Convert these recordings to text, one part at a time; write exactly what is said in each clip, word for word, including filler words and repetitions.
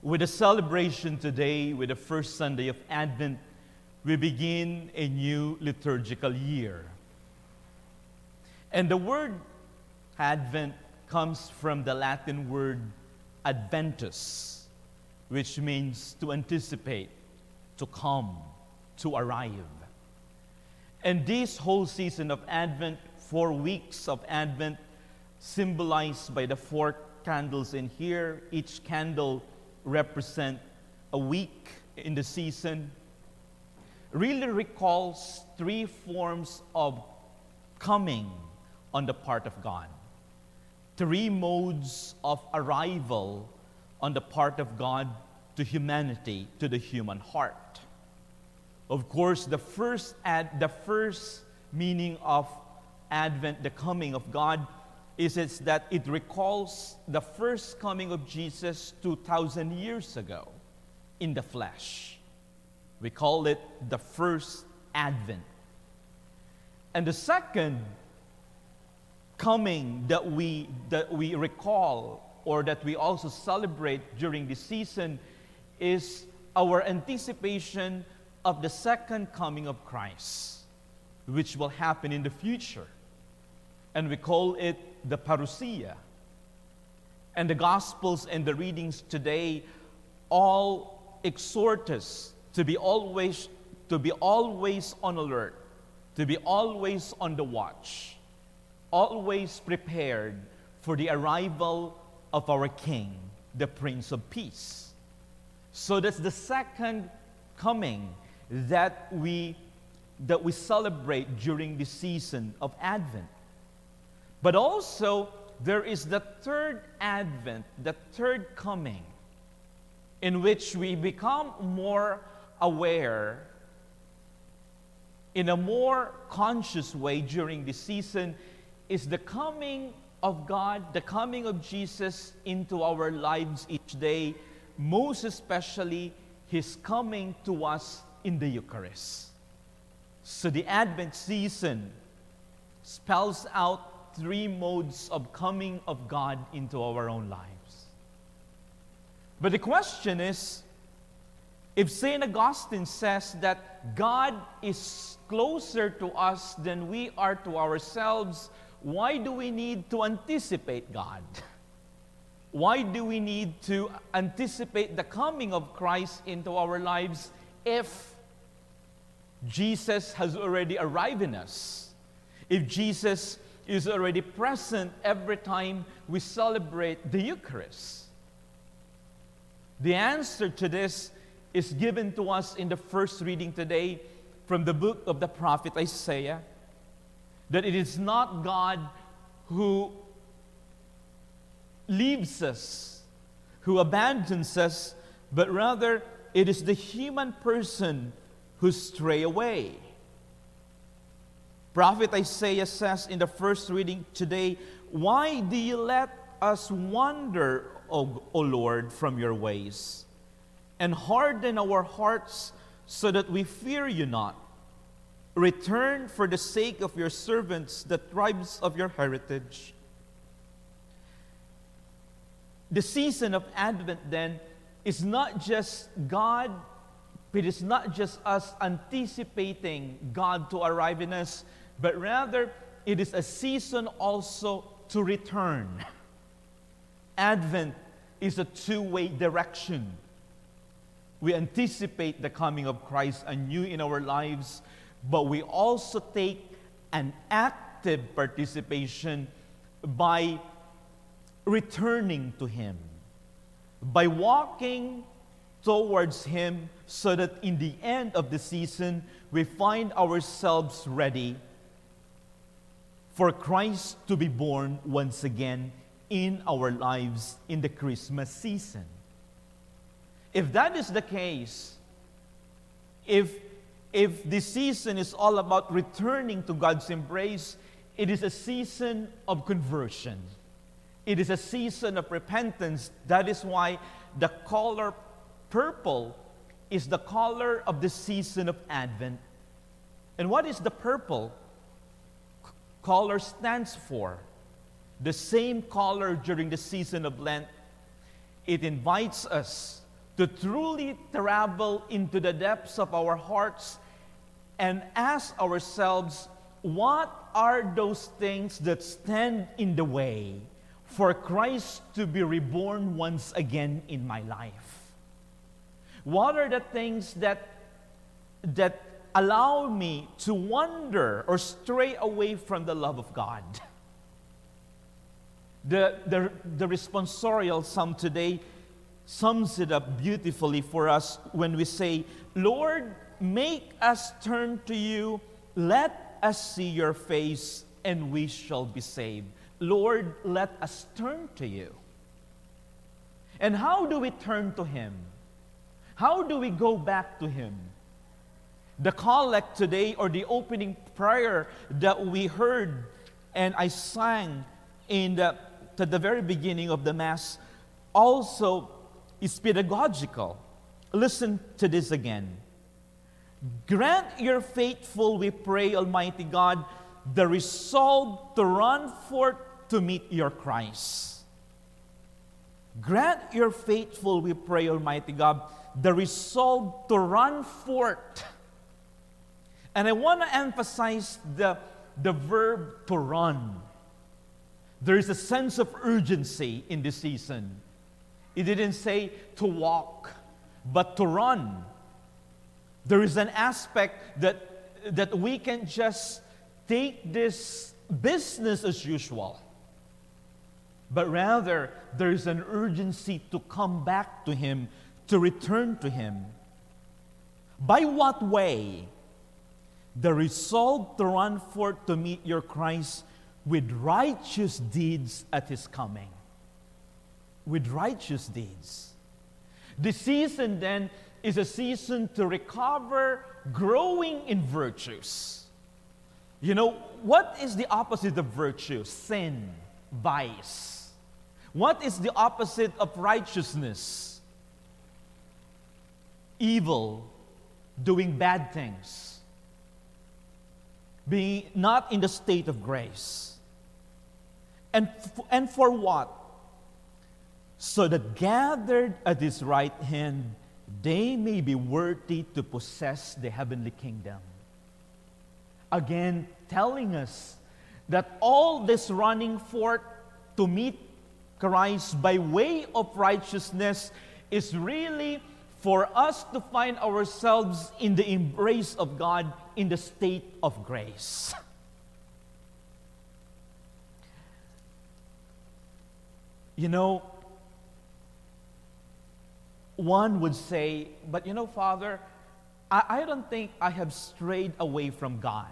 With the celebration today, with the first Sunday of Advent, we begin a new liturgical year. And the word Advent comes from the Latin word adventus, which means to anticipate, to come, to arrive. And this whole season of Advent, four weeks of Advent, symbolized by the four candles in here, each candle represent a week in the season, really recalls three forms of coming on the part of God. Three modes of arrival on the part of God to humanity, to the human heart. Of course, the first ad, the first meaning of Advent, the coming of God, is it's that it recalls the first coming of Jesus two thousand years ago in the flesh. We call it the first Advent. And the second coming that we that we recall or that we also celebrate during this season is our anticipation of the second coming of Christ, which will happen in the future. And we call it the parousia. And the Gospels and the readings today all exhort us to be always to be always on alert, to be always on the watch, always prepared for the arrival of our King, the Prince of Peace. So that's the second coming that we that we celebrate during the season of Advent. But also, there is the third Advent, the third coming, in which we become more aware, in a more conscious way during this season, is the coming of God, the coming of Jesus into our lives each day, most especially His coming to us in the Eucharist. So the Advent season spells out three modes of coming of God into our own lives. But the question is, if Saint Augustine says that God is closer to us than we are to ourselves, why do we need to anticipate God? Why do we need to anticipate the coming of Christ into our lives if Jesus has already arrived in us? If Jesus is already present every time we celebrate the Eucharist? The answer to this is given to us in the first reading today from the book of the prophet Isaiah, that it is not God who leaves us, who abandons us, but rather it is the human person who stray away. Prophet Isaiah says in the first reading today, "Why do you let us wander, O, o Lord, from your ways, and harden our hearts so that we fear you not? Return for the sake of your servants, the tribes of your heritage." The season of Advent, then, is not just God, it is not just us anticipating God to arrive in us, but rather it is a season also to return. Advent is a two-way direction. We anticipate the coming of Christ anew in our lives, but we also take an active participation by returning to Him, by walking towards Him, so that in the end of the season, we find ourselves ready for Christ to be born once again in our lives in the Christmas season. If that is the case, if, if this season is all about returning to God's embrace, it is a season of conversion. It is a season of repentance. That is why the color purple is the color of the season of Advent. And what is the purple color stands for? The same color during the season of Lent. It invites us to truly travel into the depths of our hearts and ask ourselves, what are those things that stand in the way for Christ to be reborn once again in my life? What are the things that, that allow me to wander or stray away from the love of God? The, the, the responsorial psalm today sums it up beautifully for us when we say, Lord, make us turn to you, let us see your face, and we shall be saved. Lord, let us turn to you. And how do we turn to Him? How do we go back to Him? The collect today, or the opening prayer that we heard and I sang in the, to the very beginning of the Mass, also is pedagogical. Listen to this again. Grant your faithful, we pray, Almighty God, the resolve to run forth to meet your Christ. Grant your faithful, we pray, Almighty God, the resolve to run forth. And I want to emphasize the, the verb to run. There is a sense of urgency in this season. It didn't say to walk, but to run. There is an aspect that, that we can just take this business as usual. But rather, there is an urgency to come back to Him, to return to Him. By what way? The resolve to run forth to meet your Christ with righteous deeds at His coming. With righteous deeds. The season then is a season to recover, growing in virtues. You know, what is the opposite of virtue? Sin, vice. What is the opposite of righteousness? Evil, doing bad things. Being not in the state of grace. And, f- and for what? So that gathered at His right hand, they may be worthy to possess the heavenly kingdom. Again, telling us that all this running forth to meet Christ by way of righteousness is really for us to find ourselves in the embrace of God in the state of grace. You know, one would say, but you know, Father, I, I don't think I have strayed away from God.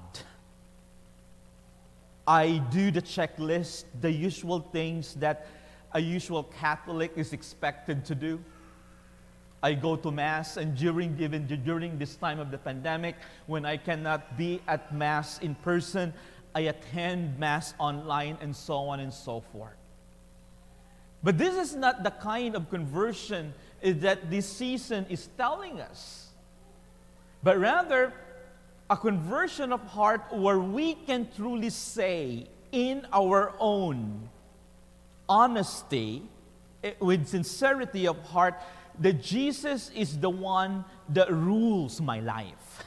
I do the checklist, the usual things that a usual Catholic is expected to do. I go to Mass, and during even during this time of the pandemic, when I cannot be at Mass in person, I attend Mass online and so on and so forth. But this is not the kind of conversion that this season is telling us, but rather a conversion of heart where we can truly say in our own honesty, with sincerity of heart, that Jesus is the one that rules my life.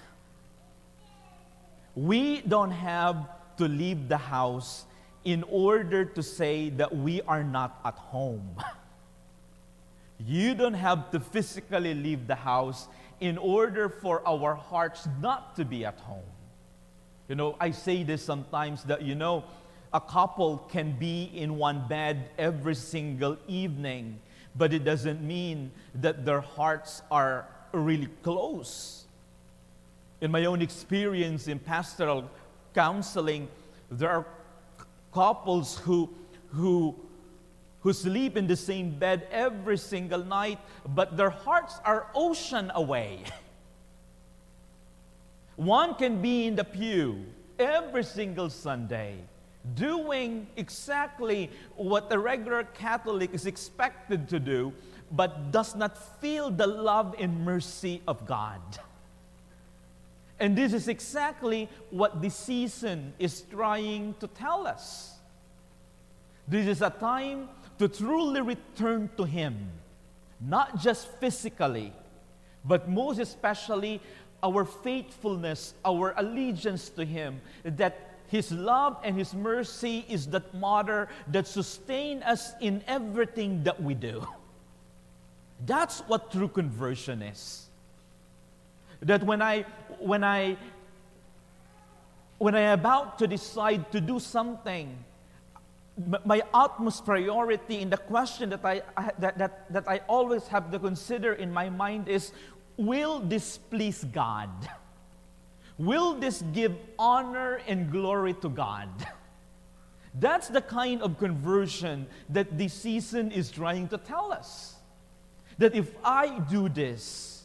We don't have to leave the house in order to say that we are not at home. You don't have to physically leave the house in order for our hearts not to be at home. You know, I say this sometimes that, you know, a couple can be in one bed every single evening, but it doesn't mean that their hearts are really close. In my own experience in pastoral counseling, there are couples who, who, who sleep in the same bed every single night, but their hearts are ocean away. One can be in the pew every single Sunday, doing exactly what a regular Catholic is expected to do, but does not feel the love and mercy of God. And this is exactly what this season is trying to tell us. This is a time to truly return to Him, not just physically, but most especially our faithfulness, our allegiance to Him, that His love and His mercy is that mother that sustain us in everything that we do. That's what true conversion is. That when I, when I, when I'm about to decide to do something, my utmost priority in the question that I, that, that, that I always have to consider in my mind is, will this please God? Will this give honor and glory to God? That's the kind of conversion that this season is trying to tell us. That if I do this,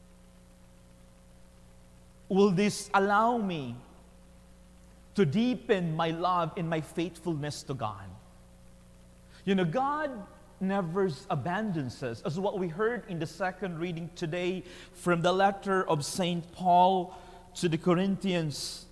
will this allow me to deepen my love and my faithfulness to God? You know, God never abandons us, as what we heard in the second reading today from the letter of Saint Paul to the Corinthians.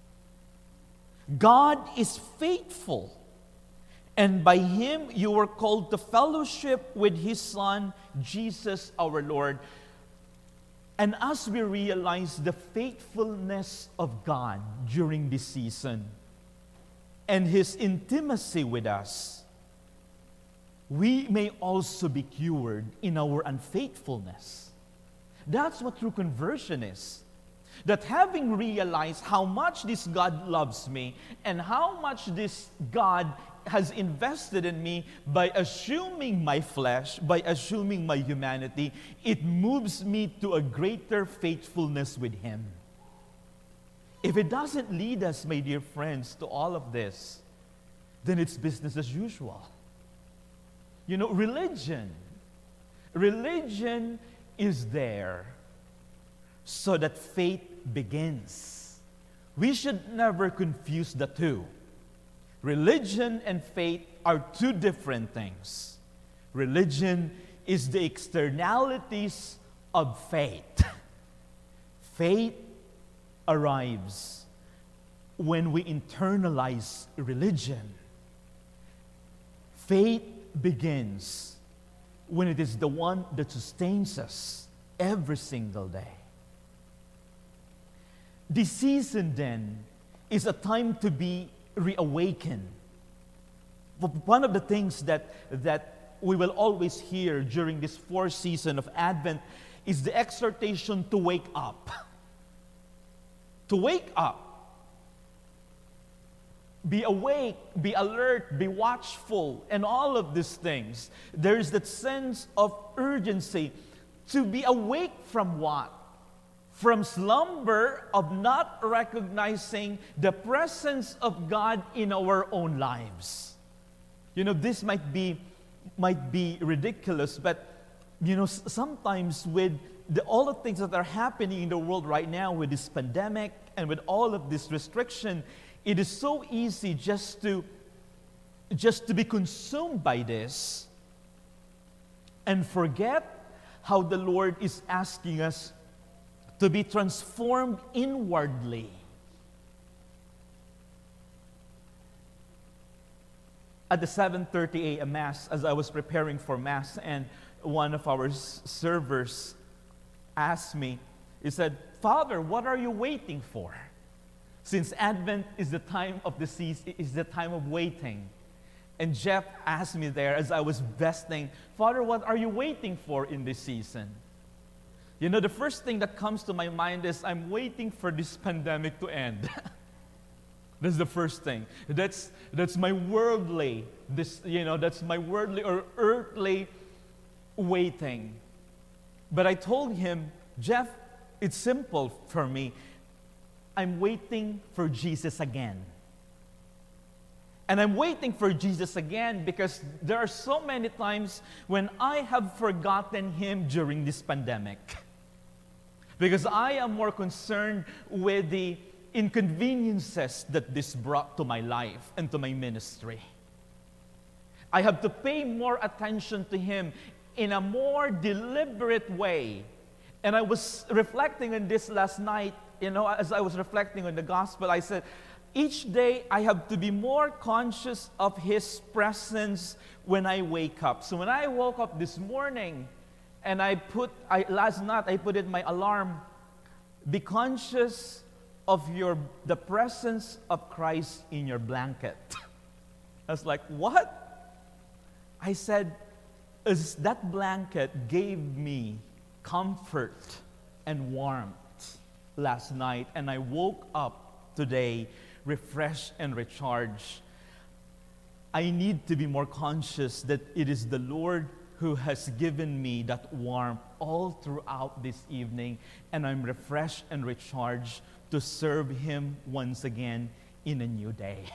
God is faithful, and by Him you are called to fellowship with His Son, Jesus our Lord. And as we realize the faithfulness of God during this season and His intimacy with us, we may also be cured in our unfaithfulness. That's what true conversion is. That having realized how much this God loves me and how much this God has invested in me by assuming my flesh, by assuming my humanity, it moves me to a greater faithfulness with Him. If it doesn't lead us, my dear friends, to all of this, then it's business as usual. You know, religion, religion is there so that faith begins. We should never confuse the two. Religion and faith are two different things. Religion is the externalities of faith. Faith arrives when we internalize religion. Faith begins when it is the one that sustains us every single day. This season, then, is a time to be reawakened. One of the things that, that we will always hear during this fourth season of Advent is the exhortation to wake up. To wake up. Be awake, be alert, be watchful, and all of these things. There is that sense of urgency to be awake from what? From slumber of not recognizing the presence of God in our own lives. You know, this might be might be ridiculous, but you know, sometimes with the, all the things that are happening in the world right now, with this pandemic and with all of this restriction, it is so easy just to just to be consumed by this and forget how the Lord is asking us to be transformed inwardly. At the seven thirty a.m. Mass, as I was preparing for Mass, and one of our servers asked me, he said, "Father, what are you waiting for? Since Advent is the time of the season, is the time of waiting." And Jeff asked me there as I was vesting, "Father, what are you waiting for in this season?" You know, the first thing that comes to my mind is I'm waiting for this pandemic to end. That's the first thing. That's that's my worldly, this you know, that's my worldly or earthly waiting. But I told him, "Jeff, it's simple for me. I'm waiting for Jesus again." And I'm waiting for Jesus again because there are so many times when I have forgotten Him during this pandemic. Because I am more concerned with the inconveniences that this brought to my life and to my ministry. I have to pay more attention to Him in a more deliberate way. And I was reflecting on this last night, you know, as I was reflecting on the gospel, I said, each day I have to be more conscious of His presence when I wake up. So when I woke up this morning, And I put, I, last night I put in my alarm, be conscious of your, the presence of Christ in your blanket. I was like, what? I said, as that blanket gave me comfort and warmth last night, and I woke up today refreshed and recharged. I need to be more conscious that it is the Lord who has given me that warmth all throughout this evening, and I'm refreshed and recharged to serve Him once again in a new day.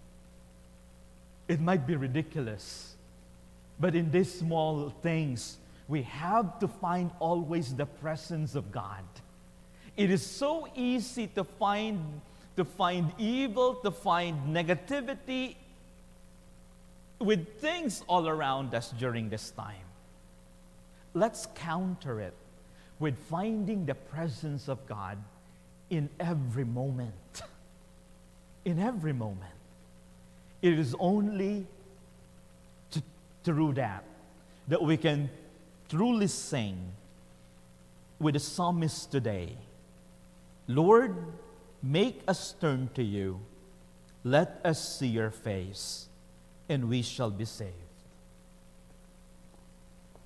It might be ridiculous, but in these small things, we have to find always the presence of God. It is so easy to find, to find evil, to find negativity with things all around us during this time. Let's counter it with finding the presence of God in every moment. In every moment. It is only to, through that that we can truly sing with the psalmist today. Lord, make us turn to you. Let us see your face, and we shall be saved.